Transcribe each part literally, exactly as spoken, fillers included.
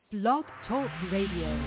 Blog Talk Radio.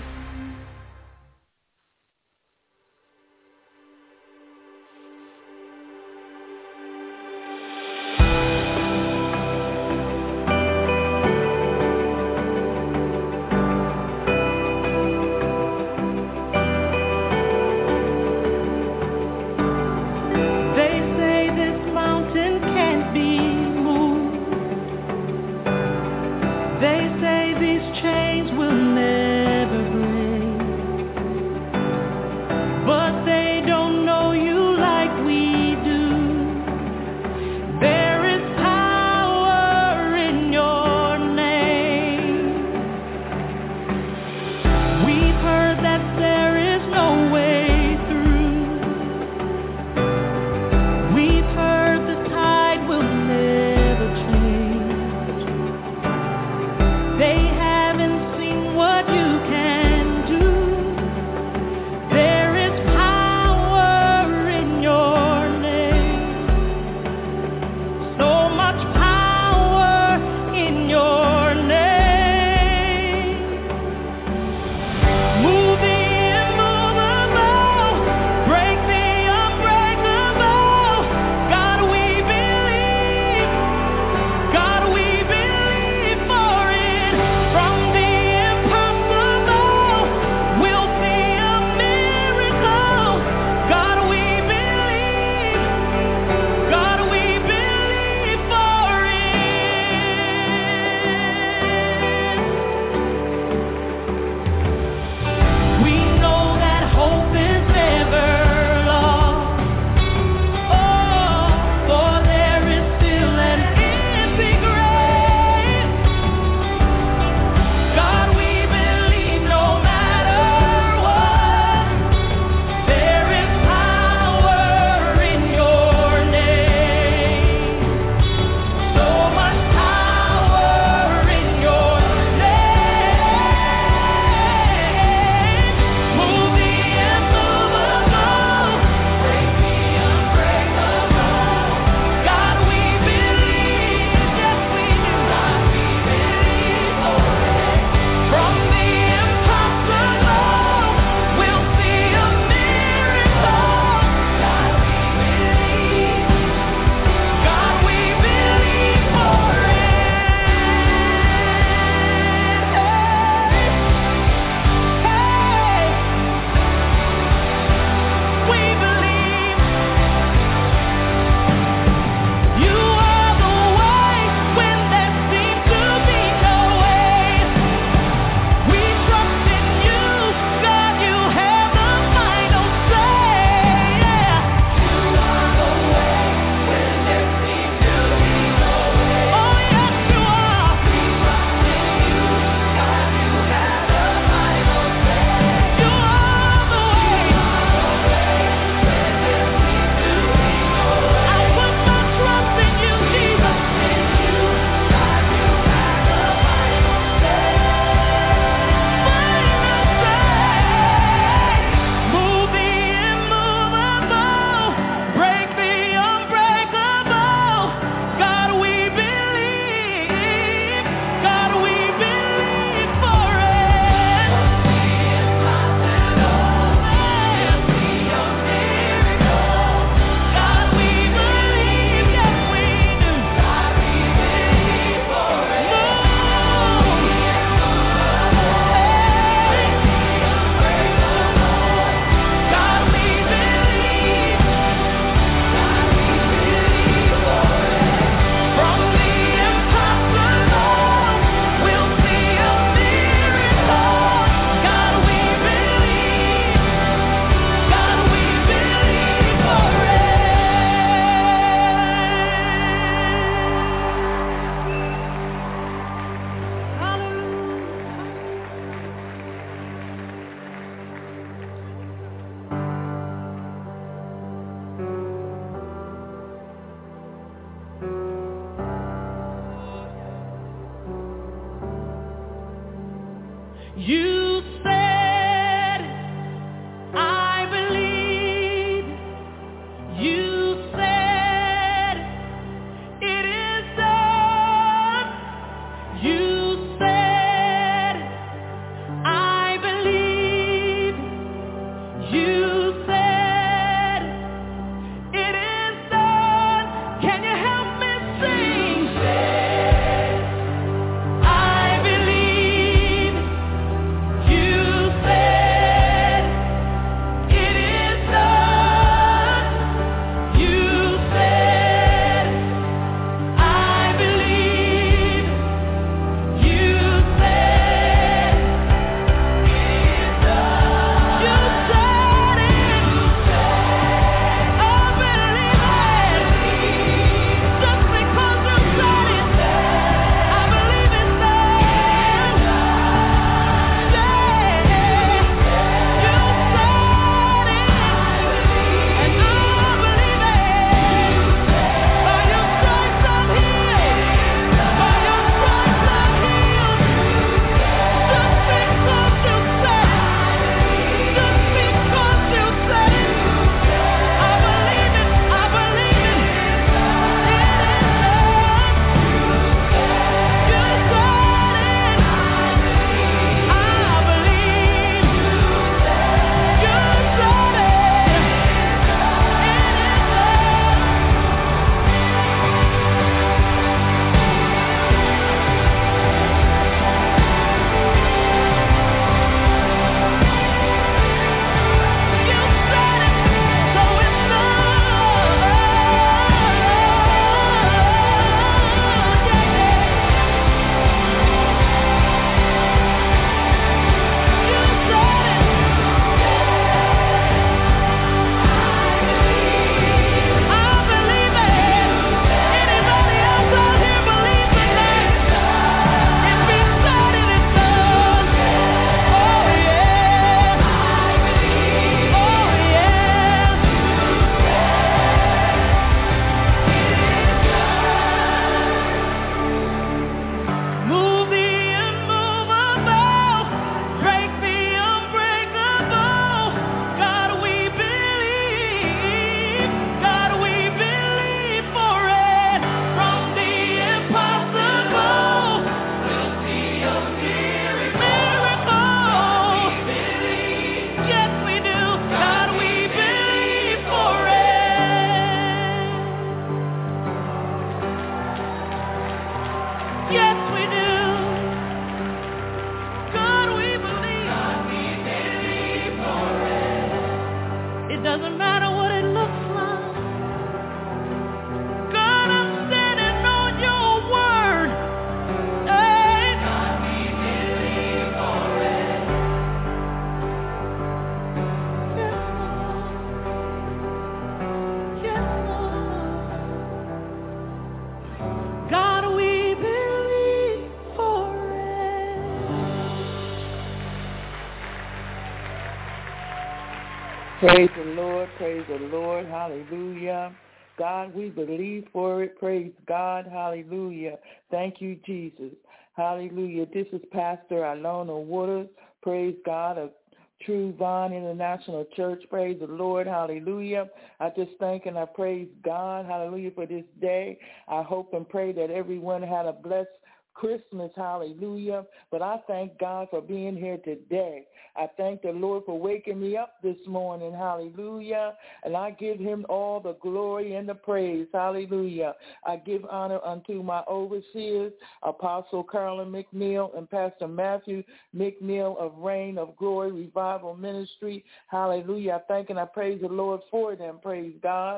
Praise the Lord, praise the Lord, hallelujah. God, we believe for it. Praise God, hallelujah. Thank you, Jesus. Hallelujah. This is Pastor Ilona Waters. Praise God, of True Vine International Church. Praise the Lord, hallelujah. I just thank and I praise God, hallelujah, for this day. I hope and pray that everyone had a blessed Christmas, hallelujah. But I thank God for being here today. I thank the Lord for waking me up this morning, hallelujah. And I give him all the glory and the praise, hallelujah. I give honor unto my overseers, Apostle Carolyn McNeil and Pastor Matthew McNeil of Reign of Glory Revival Ministry, hallelujah. I thank and I praise the Lord for them, praise God.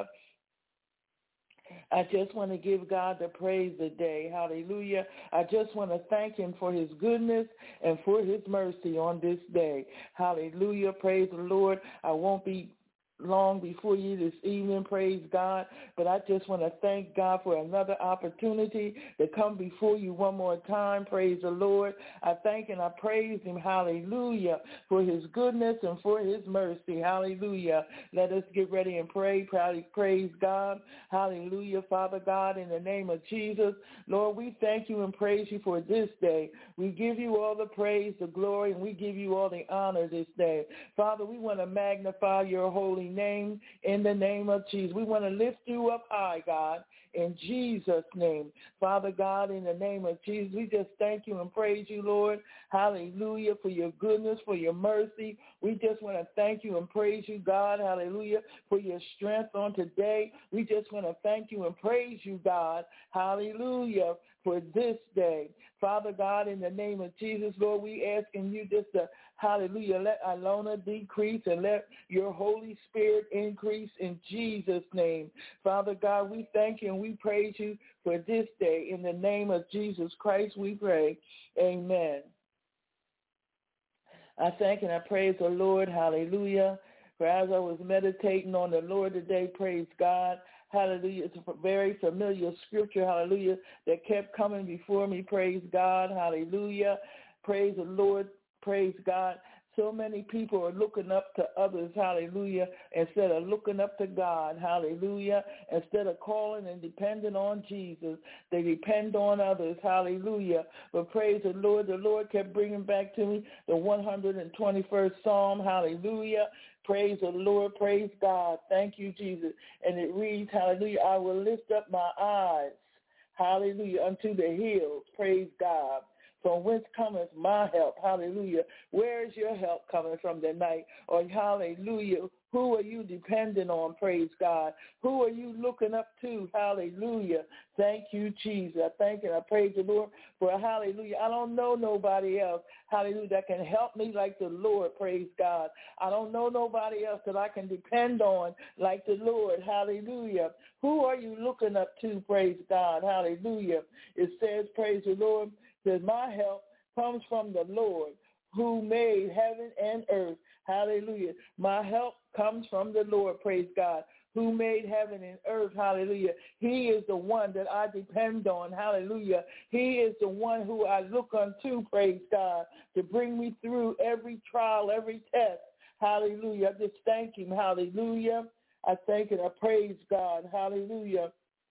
I just want to give God the praise today. Hallelujah. I just want to thank him for his goodness and for his mercy on this day. Hallelujah. Praise the Lord. I won't be long before you this evening, praise God, but I just want to thank God for another opportunity to come before you one more time, praise the Lord. I thank and I praise him, hallelujah, for his goodness and for his mercy, hallelujah. Let us get ready and pray, praise God, hallelujah. Father God, in the name of Jesus, Lord, we thank you and praise you for this day. We give you all the praise, the glory, and we give you all the honor this day. Father, we want to magnify your holy name in the name of Jesus. We want to lift you up high, God, in Jesus' name. Father God, in the name of Jesus, we just thank you and praise you, Lord. Hallelujah, for your goodness, for your mercy. We just want to thank you and praise you, God, hallelujah, for your strength on today. We just want to thank you and praise you, God, hallelujah, for this day. Father God, in the name of Jesus, Lord, we asking you just to, hallelujah, let Ilona decrease and let your Holy Spirit increase in Jesus' name. Father God, we thank you and we praise you for this day. In the name of Jesus Christ, we pray. Amen. I thank and I praise the Lord, hallelujah. For as I was meditating on the Lord today, praise God, hallelujah. It's a very familiar scripture, hallelujah, that kept coming before me, praise God, hallelujah. Praise the Lord, praise God. So many people are looking up to others, hallelujah, instead of looking up to God, hallelujah. Instead of calling and depending on Jesus, they depend on others, hallelujah. But praise the Lord, the Lord kept bringing back to me the one hundred twenty-first Psalm, hallelujah. Praise the Lord, praise God. Thank you, Jesus. And it reads, hallelujah, I will lift up my eyes, hallelujah, unto the hills, praise God. From whence cometh my help? Hallelujah. Where is your help coming from tonight? Or hallelujah. Who are you depending on? Praise God. Who are you looking up to? Hallelujah. Thank you, Jesus. I thank and I praise the Lord for hallelujah. I don't know nobody else, hallelujah, that can help me like the Lord. Praise God. I don't know nobody else that I can depend on like the Lord. Hallelujah. Who are you looking up to? Praise God. Hallelujah. It says, praise the Lord, that my help comes from the Lord who made heaven and earth. Hallelujah. My help comes from the Lord, praise God, who made heaven and earth. Hallelujah. He is the one that I depend on. Hallelujah. He is the one who I look unto, praise God, to bring me through every trial, every test. Hallelujah. I just thank him. Hallelujah. I thank and I praise God. Hallelujah.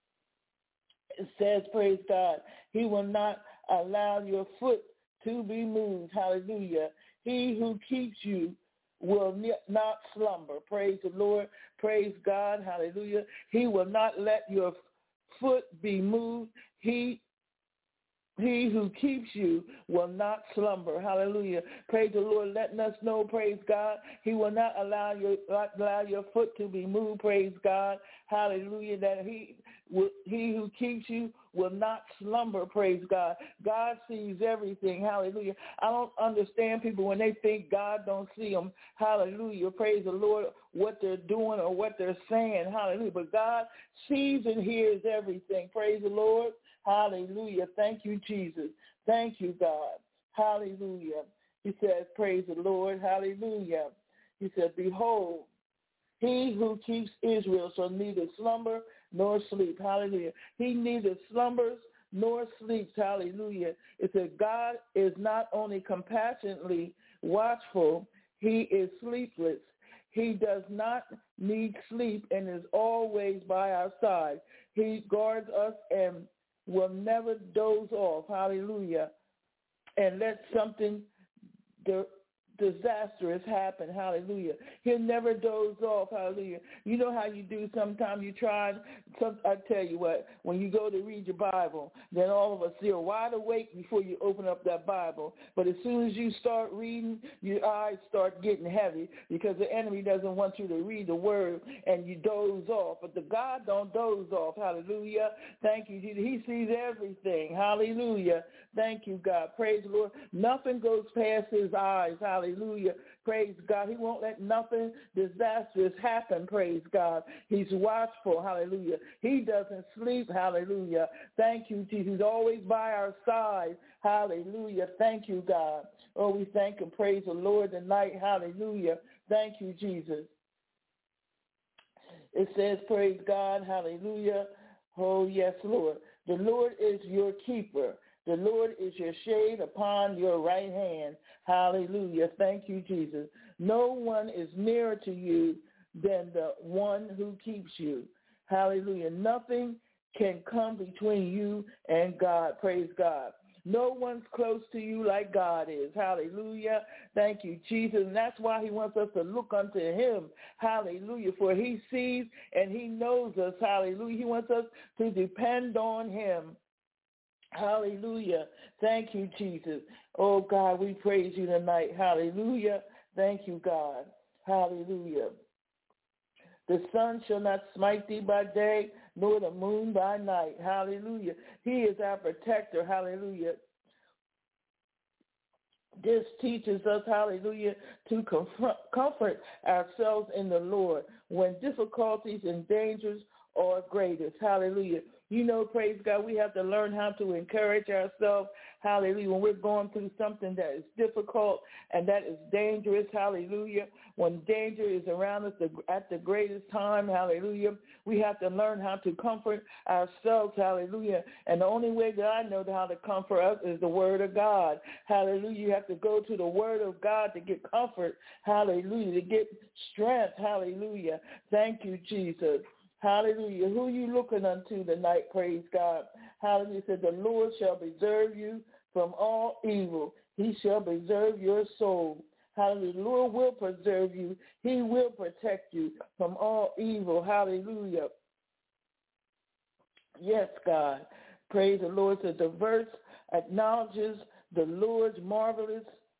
It says, praise God, he will not allow your foot to be moved. Hallelujah. He who keeps you will not slumber. Praise the Lord. Praise God. Hallelujah. He will not let your foot be moved. He He who keeps you will not slumber. Hallelujah. Praise the Lord. Letting us know, praise God, he will not allow your allow your foot to be moved. Praise God. Hallelujah. That he will, he who keeps you will not slumber. Praise God. God sees everything. Hallelujah. I don't understand people when they think God don't see them. Hallelujah. Praise the Lord, what they're doing or what they're saying. Hallelujah. But God sees and hears everything. Praise the Lord. Hallelujah. Thank you, Jesus. Thank you, God. Hallelujah. He says, praise the Lord. Hallelujah. He said, behold, he who keeps Israel shall neither slumber nor sleep. Hallelujah. He neither slumbers nor sleeps. Hallelujah. It said God is not only compassionately watchful, he is sleepless. He does not need sleep and is always by our side. He guards us and will never doze off. Hallelujah. And let something the disastrous happen. Hallelujah. He'll never doze off. Hallelujah. You know how you do sometimes you try, some, I tell you what, when you go to read your Bible, then all of us you're wide awake before you open up that Bible. But as soon as you start reading, your eyes start getting heavy because the enemy doesn't want you to read the word and you doze off. But the God don't doze off. Hallelujah. Thank you, Jesus. He sees everything. Hallelujah. Thank you, God. Praise the Lord. Nothing goes past his eyes. Hallelujah. Hallelujah. Praise God. He won't let nothing disastrous happen. Praise God. He's watchful. Hallelujah. He doesn't sleep. Hallelujah. Thank you, Jesus. He's always by our side. Hallelujah. Thank you, God. Oh, we thank and praise the Lord tonight. Hallelujah. Thank you, Jesus. It says, praise God. Hallelujah. Oh, yes, Lord. The Lord is your keeper. The Lord is your shade upon your right hand. Hallelujah. Thank you, Jesus. No one is nearer to you than the one who keeps you. Hallelujah. Nothing can come between you and God. Praise God. No one's close to you like God is. Hallelujah. Thank you, Jesus. And that's why he wants us to look unto him. Hallelujah. For he sees and he knows us. Hallelujah. He wants us to depend on him. Hallelujah. Thank you, Jesus. Oh, God, we praise you tonight. Hallelujah. Thank you, God. Hallelujah. The sun shall not smite thee by day, nor the moon by night. Hallelujah. He is our protector. Hallelujah. This teaches us, hallelujah, to confront, comfort ourselves in the Lord when difficulties and dangers are greatest. Hallelujah. You know, praise God, we have to learn how to encourage ourselves, hallelujah, when we're going through something that is difficult and that is dangerous, hallelujah. When danger is around us at the greatest time, hallelujah, we have to learn how to comfort ourselves, hallelujah. And the only way that I know how to comfort us is the word of God, hallelujah. You have to go to the word of God to get comfort, hallelujah, to get strength, hallelujah. Thank you, Jesus. Hallelujah. Who you looking unto tonight, praise God. Hallelujah. Said the Lord shall preserve you from all evil. He shall preserve your soul. Hallelujah. The Lord will preserve you. He will protect you from all evil. Hallelujah. Yes, God. Praise the Lord. So the verse acknowledges the Lord's marvelous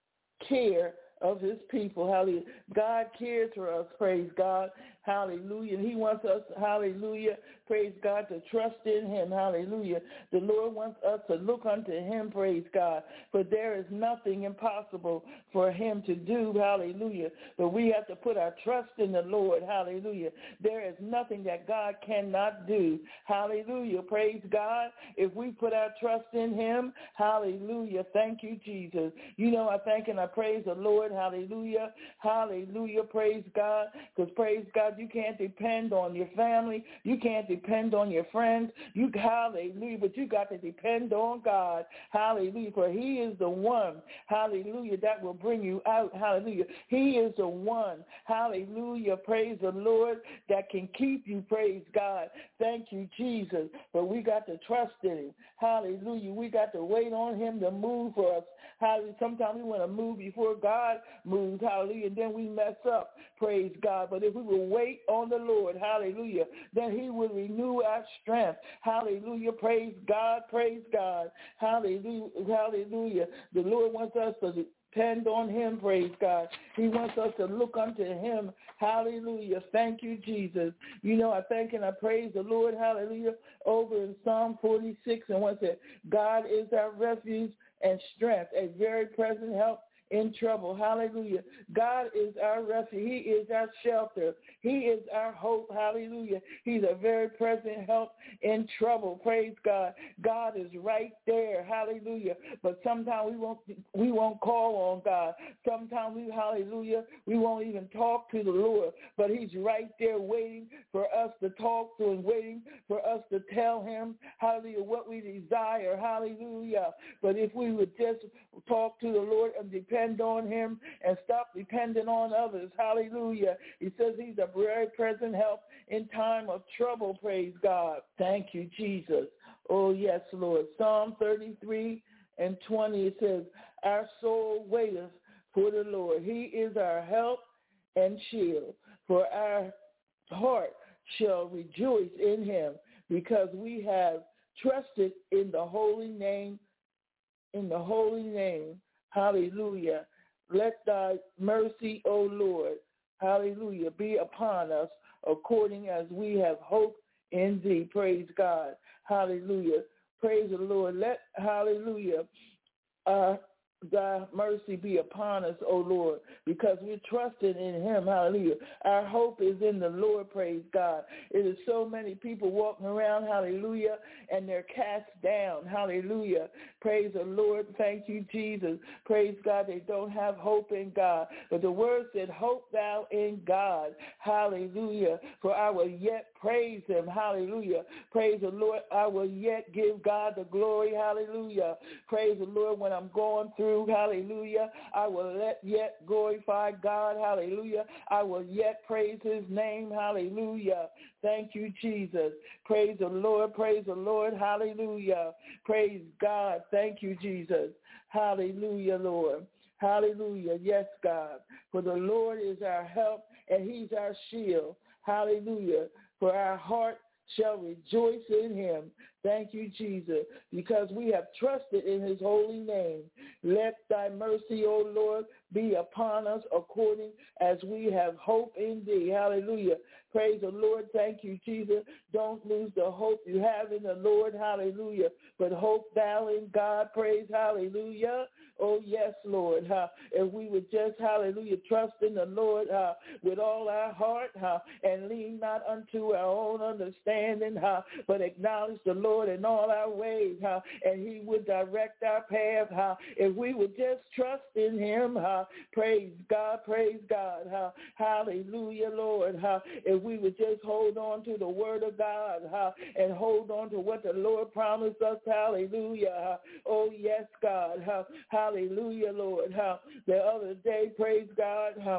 care of his people. Hallelujah. God cares for us, praise God. Hallelujah. And he wants us, hallelujah, praise God, to trust in him. Hallelujah. The Lord wants us to look unto him, praise God. For there is nothing impossible for him to do. Hallelujah. But we have to put our trust in the Lord. Hallelujah. There is nothing that God cannot do. Hallelujah. Praise God. If we put our trust in him, hallelujah. Thank you, Jesus. You know, I thank and I praise the Lord. Hallelujah. Hallelujah. Praise God. Because praise God, you can't depend on your family. You can't depend on your friends. You, hallelujah, but you got to depend on God. Hallelujah. For he is the one, hallelujah, that will bring you out. Hallelujah. He is the one, hallelujah, praise the Lord, that can keep you. Praise God. Thank you, Jesus. But we got to trust in him. Hallelujah. We got to wait on him to move for us. Hallelujah. Sometimes we want to move before God moves. Hallelujah. And then we mess up. Praise God. But if we will wait on the Lord, hallelujah, then he will renew our strength. Hallelujah. Praise God. Praise God. Hallelujah. Hallelujah. The Lord wants us to depend on him, praise God. He wants us to look unto him. Hallelujah. Thank you, Jesus. You know, I thank and I praise the Lord, hallelujah, over in Psalm forty-six, and once it, God is our refuge and strength, a very present help in trouble. Hallelujah. God is our refuge. He is our shelter. He is our hope. Hallelujah. He's a very present help in trouble. Praise God. God is right there. Hallelujah. But sometimes we won't we won't call on God. Sometimes we, hallelujah, we won't even talk to the Lord. But he's right there waiting for us to talk to him, waiting for us to tell him, hallelujah, what we desire. Hallelujah. But if we would just talk to the Lord and depend depend on him and stop depending on others. Hallelujah. He says he's a very present help in time of trouble, praise God. Thank you, Jesus. Oh, yes, Lord. Psalm thirty-three and twenty, it says, our soul waiteth for the Lord. He is our help and shield. For our heart shall rejoice in him, because we have trusted in the holy name, in the holy name. Hallelujah. Let thy mercy, O Lord, hallelujah, be upon us according as we have hope in thee. Praise God. Hallelujah. Praise the Lord. Let, hallelujah, uh, thy mercy be upon us, O Lord, because we're trusting in him. Hallelujah. Our hope is in the Lord, praise God. It is so many people walking around, hallelujah, and they're cast down. Hallelujah. Praise the Lord. Thank you, Jesus. Praise God. They don't have hope in God. But the word said, hope thou in God. Hallelujah. For I will yet praise him. Hallelujah. Praise the Lord. I will yet give God the glory. Hallelujah. Praise the Lord. When I'm going through, hallelujah, I will let yet glorify God. Hallelujah. I will yet praise his name. Hallelujah. Thank you, Jesus. Praise the Lord. Praise the Lord. Hallelujah. Praise God. Thank you, Jesus. Hallelujah, Lord. Hallelujah. Yes, God. For the Lord is our help and he's our shield. Hallelujah. For our heart shall rejoice in him. Thank you, Jesus, because we have trusted in his holy name. Let thy mercy, O Lord, be upon us according as we have hope in thee. Hallelujah. Praise the Lord. Thank you, Jesus. Don't lose the hope you have in the Lord. Hallelujah. But hope thou in God. Praise. Hallelujah. Oh, yes, Lord. Huh? If we would just, hallelujah, trust in the Lord huh, with all our heart huh, and lean not unto our own understanding, huh, but acknowledge the Lord in all our ways, huh, and he would direct our path. Huh, if we would just trust in him, huh, praise God, praise God. Huh, hallelujah, Lord. Huh, if we would just hold on to the word of God huh, and hold on to what the Lord promised us, hallelujah. Huh, oh, yes, God. Huh, hallelujah, Lord. Huh, the other day, praise God, huh,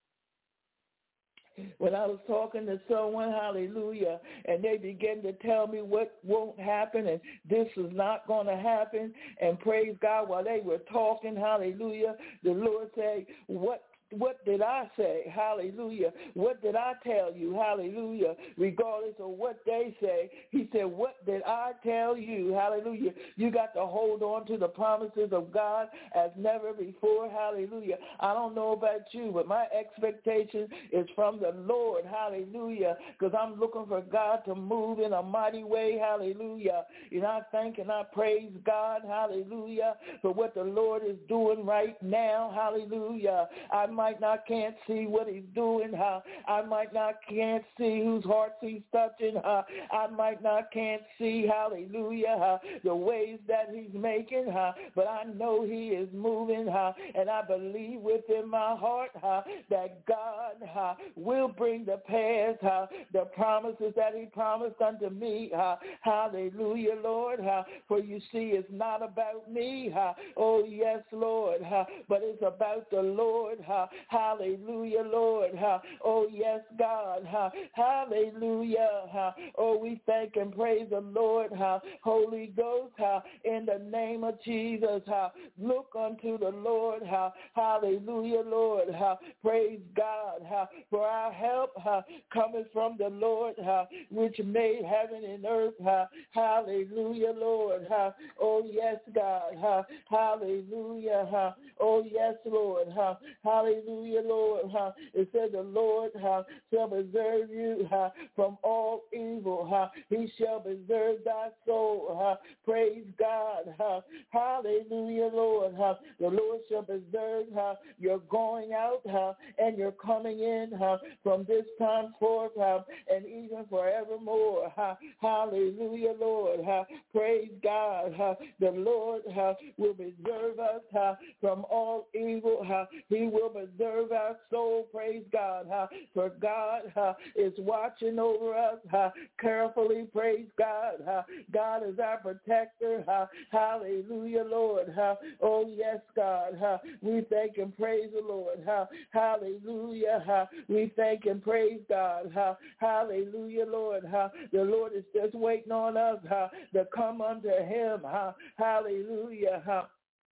when I was talking to someone, hallelujah, and they began to tell me what won't happen and this is not going to happen, and praise God, while they were talking, hallelujah, the Lord said, what What did I say? Hallelujah. What did I tell you? Hallelujah. Regardless of what they say, he said, what did I tell you? Hallelujah. You got to hold on to the promises of God as never before. Hallelujah. I don't know about you, but my expectation is from the Lord. Hallelujah. Because I'm looking for God to move in a mighty way. Hallelujah. And I thank and I praise God. Hallelujah. For what the Lord is doing right now. Hallelujah. I might not can't see what he's doing, huh? I might not can't see whose hearts he's touching, huh? I might not can't see, hallelujah, huh? The ways that he's making, huh? But I know he is moving, huh? And I believe within my heart, huh? That God, huh? Will bring the pass, huh? The promises that he promised unto me, huh? Hallelujah, Lord, huh? For you see, it's not about me, huh? Oh, yes, Lord, huh? But it's about the Lord, huh? Hallelujah, Lord. Oh, yes, God. Hallelujah. Oh, we thank and praise the Lord. Holy Ghost, in the name of Jesus, look unto the Lord. Hallelujah, Lord. Praise God. For our help coming from the Lord, which made heaven and earth. Hallelujah, Lord. Oh, yes, God. Hallelujah. Oh, yes, Lord. Hallelujah, Lord. It said the Lord shall preserve you from all evil. He shall preserve thy soul. Praise God. Hallelujah, Lord. The Lord shall preserve your going out and your coming in from this time forth and even forevermore. Hallelujah, Lord. Praise God. The Lord will preserve us from all evil. He will preserve preserve our soul, praise God. Uh, for God uh, is watching over us uh, carefully, praise God. Uh, God is our protector. Uh, hallelujah, Lord. Uh, oh, yes, God. Uh, we thank and praise the Lord. Uh, hallelujah. Uh, we thank and praise God. Uh, hallelujah, Lord. Uh, the Lord is just waiting on us uh, to come unto him. Uh, hallelujah. Uh,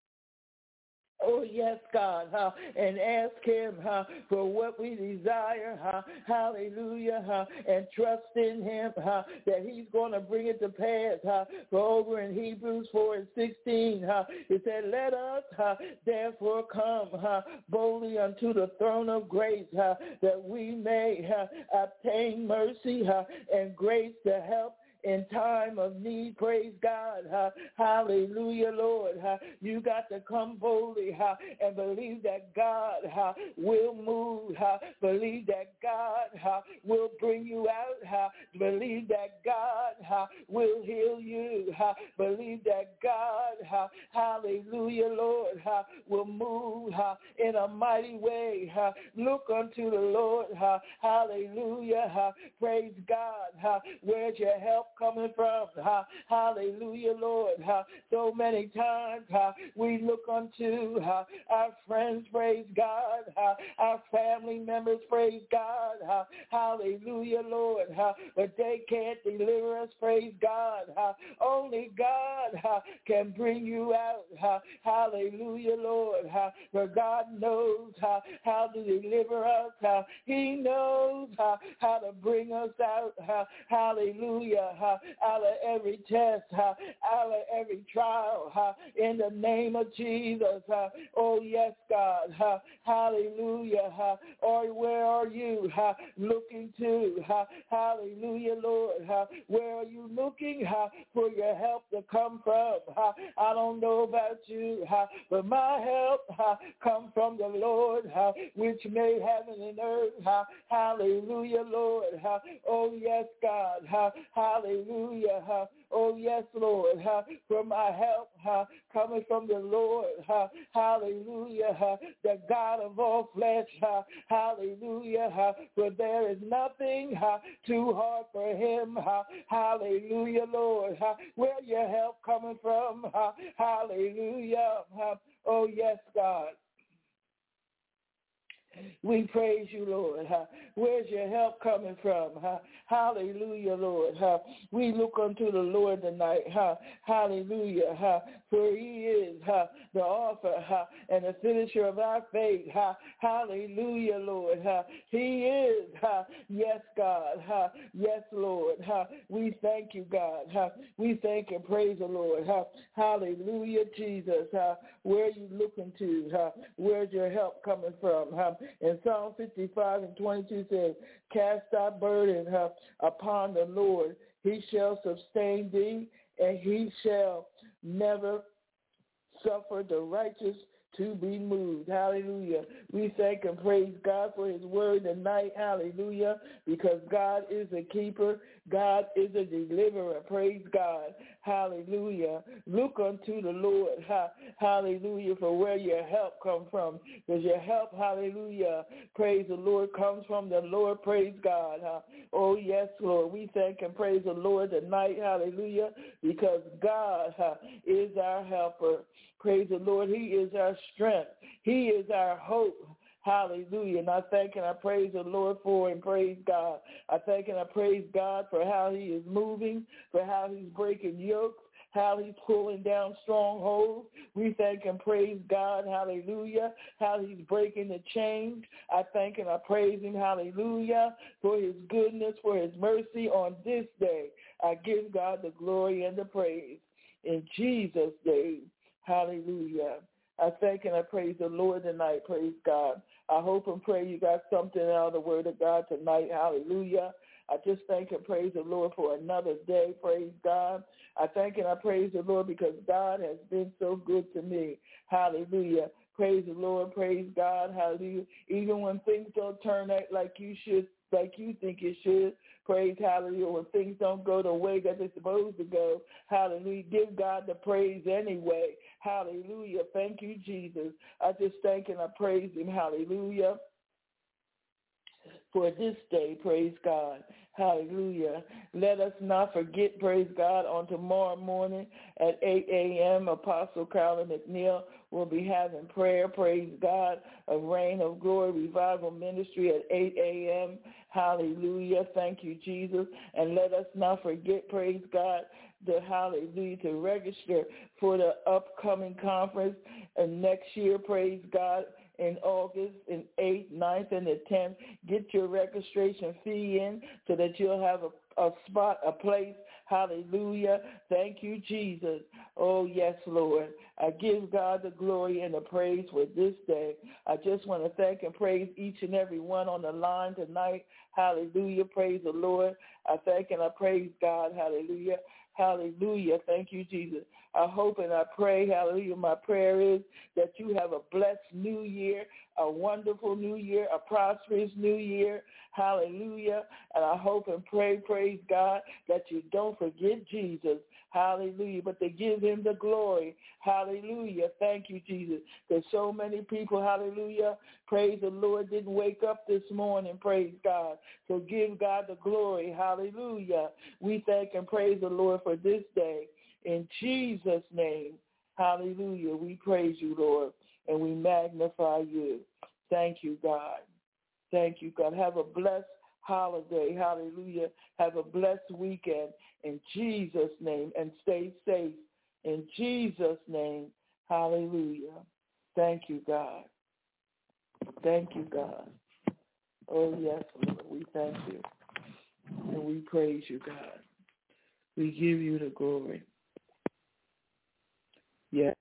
Oh, yes, God, huh, and ask him huh, for what we desire, huh, hallelujah, huh, and trust in him huh, that he's going to bring it to pass. Huh, for over in Hebrews four and sixteen, huh, it said, let us huh, therefore come huh, boldly unto the throne of grace, huh, that we may huh, obtain mercy huh, and grace to help in time of need, praise God. Uh, hallelujah, Lord. Uh, you got to come boldly uh, and believe that God uh, will move. Uh, believe that God uh, will bring you out. Uh, believe that God uh, will heal you. Uh, believe that God, uh, hallelujah, Lord, uh, will move uh, in a mighty way. Uh, look unto the Lord. Uh, hallelujah. Uh, praise God. Uh, where's your help coming from? Uh, hallelujah, Lord. Uh, so many times uh, we look unto uh, our friends, praise God, uh, our family members, praise God. Uh, hallelujah, Lord. Uh, but they can't deliver us, praise God. Uh, only God uh, can bring you out. Uh, hallelujah, Lord. Uh, for God knows uh, how to deliver us. Uh, he knows uh, how to bring us out. Uh, hallelujah. Uh, out of every test, uh, out of every trial, uh, in the name of Jesus. Uh, oh, yes, God. Uh, hallelujah. Uh, or where are you uh, looking to? Uh, hallelujah, Lord. Uh, where are you looking uh, for your help to come from? Uh, I don't know about you, uh, but my help uh, comes from the Lord, uh, which made heaven and earth. Uh, hallelujah, Lord. Uh, oh, yes, God. Uh, hallelujah. Uh, oh, yes, Lord. Uh, for my help uh, coming from the Lord. Uh, hallelujah. Uh, the God of all flesh. Uh, hallelujah. Uh, for there is nothing uh, too hard for him. Uh, hallelujah, Lord. Uh, where your help coming from? Uh, hallelujah. Uh, oh, yes, God. We praise you, Lord. Uh, where's your help coming from? Uh, hallelujah, Lord. Uh, we look unto the Lord tonight. Uh, hallelujah. Uh, for he is uh, the author uh, and the finisher of our faith. Uh, hallelujah, Lord. Uh, he is, uh, yes, God. Uh, yes, Lord. Uh, we thank you, God. Uh, we thank and praise the Lord. Uh, hallelujah, Jesus. Uh, where are you looking to? Uh, where's your help coming from? Uh, And Psalm fifty-five and twenty-two says, cast thy burden uh, upon the Lord. He shall sustain thee, and he shall never suffer the righteous to be moved. Hallelujah. We thank and praise God for his word tonight. Hallelujah. Because God is a keeper. God is a deliverer. Praise God. Hallelujah. Look unto the Lord. Hallelujah. For where your help comes from. Because your help, hallelujah, praise the Lord, comes from the Lord. Praise God. Oh, yes, Lord. We thank and praise the Lord tonight. Hallelujah. Because God is our helper. Praise the Lord. He is our strength. He is our hope. Hallelujah. And I thank and I praise the Lord for and praise God. I thank and I praise God for how he is moving, for how he's breaking yokes, how he's pulling down strongholds. We thank and praise God, hallelujah, how he's breaking the chains. I thank and I praise him, hallelujah, for his goodness, for his mercy on this day. I give God the glory and the praise. In Jesus' name, hallelujah. I thank and I praise the Lord tonight. Praise God. I hope and pray you got something out of the word of God tonight. Hallelujah. I just thank and praise the Lord for another day. Praise God. I thank and I praise the Lord because God has been so good to me. Hallelujah. Praise the Lord. Praise God. Hallelujah. Even when things don't turn out like you should, like you think it should. Praise, hallelujah. When things don't go the way that they're supposed to go, hallelujah. Give God the praise anyway. Hallelujah. Thank you, Jesus. I just thank and I praise him. Hallelujah. For this day, praise God. Hallelujah. Let us not forget, praise God, on tomorrow morning at eight a.m., Apostle Carolyn McNeil will be having prayer, praise God, a Reign of Glory Revival Ministry at eight a.m. Hallelujah. Thank you, Jesus. And let us not forget, praise God, the hallelujah, to register for the upcoming conference and next year, praise God, in August, in eighth, ninth, and the tenth. Get your registration fee in so that you'll have a, a spot, a place. Hallelujah. Thank you, Jesus. Oh, yes, Lord. I give God the glory and the praise for this day. I just want to thank and praise each and every one on the line tonight. Hallelujah. Praise the Lord. I thank and I praise God. Hallelujah. Hallelujah. Thank you, Jesus. I hope and I pray, hallelujah, my prayer is that you have a blessed new year, a wonderful new year, a prosperous new year. Hallelujah. And I hope and pray, praise God, that you don't forget Jesus. Hallelujah. But to give him the glory. Hallelujah. Thank you, Jesus. There's so many people, hallelujah, praise the Lord, didn't wake up this morning, praise God. So give God the glory. Hallelujah. We thank and praise the Lord for this day. In Jesus' name, hallelujah, we praise you, Lord, and we magnify you. Thank you, God. Thank you, God. Have a blessed holiday. Hallelujah. Have a blessed weekend in Jesus' name, and stay safe in Jesus' name. Hallelujah. Thank you, God. Thank you, God. Oh, yes, Lord, we thank you, and we praise you, God. We give you the glory. Yes.